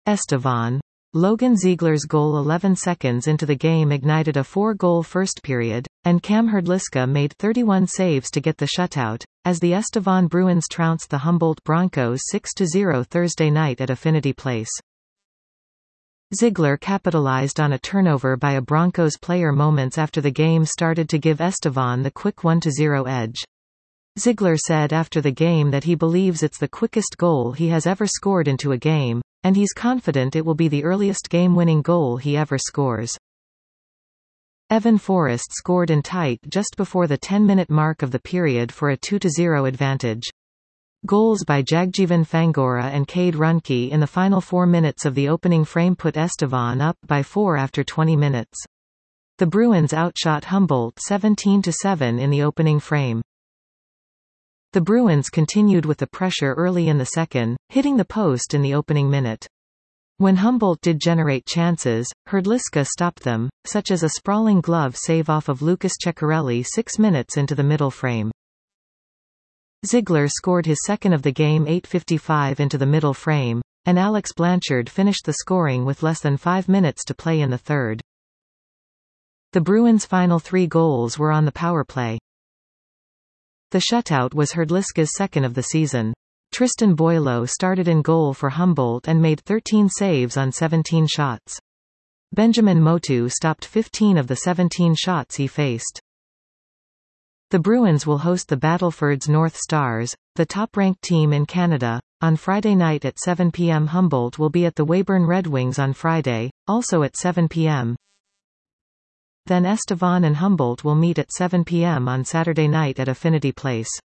Estevan. Logan Ziegler's goal 11 seconds into the game ignited a 4-goal first period, and Cam Hrdlicka made 31 saves to get the shutout, as the Estevan Bruins trounced the Humboldt Broncos 6-0 Thursday night at Affinity Place. Ziegler capitalized on a turnover by a Broncos player moments after the game started to give Estevan the quick 1-0 edge. Ziegler said after the game that he believes it's the quickest goal he has ever scored into a game, and he's confident it will be the earliest game-winning goal he ever scores. Evan Forrest scored in tight just before the 10-minute mark of the period for a 2-0 advantage. Goals by Jagjeevan Fangora and Cade Runke in the final 4 minutes of the opening frame put Estevan up by 4 after 20 minutes. The Bruins outshot Humboldt 17-7 in the opening frame. The Bruins continued with the pressure early in the second, hitting the post in the opening minute. When Humboldt did generate chances, Hrdlicka stopped them, such as a sprawling glove save off of Lucas Ceccarelli 6 minutes into the middle frame. Ziegler scored his second of the game 8:55 into the middle frame, and Alex Blanchard finished the scoring with less than 5 minutes to play in the third. The Bruins' final 3 goals were on the power play. The shutout was Hrdlicka's second of the season. Tristan Boileau started in goal for Humboldt and made 13 saves on 17 shots. Benjamin Motu stopped 15 of the 17 shots he faced. The Bruins will host the Battleford's North Stars, the top-ranked team in Canada, on Friday night at 7 p.m. Humboldt will be at the Weyburn Red Wings on Friday, also at 7 p.m. Then Estevan and Humboldt will meet at 7 p.m. on Saturday night at Affinity Place.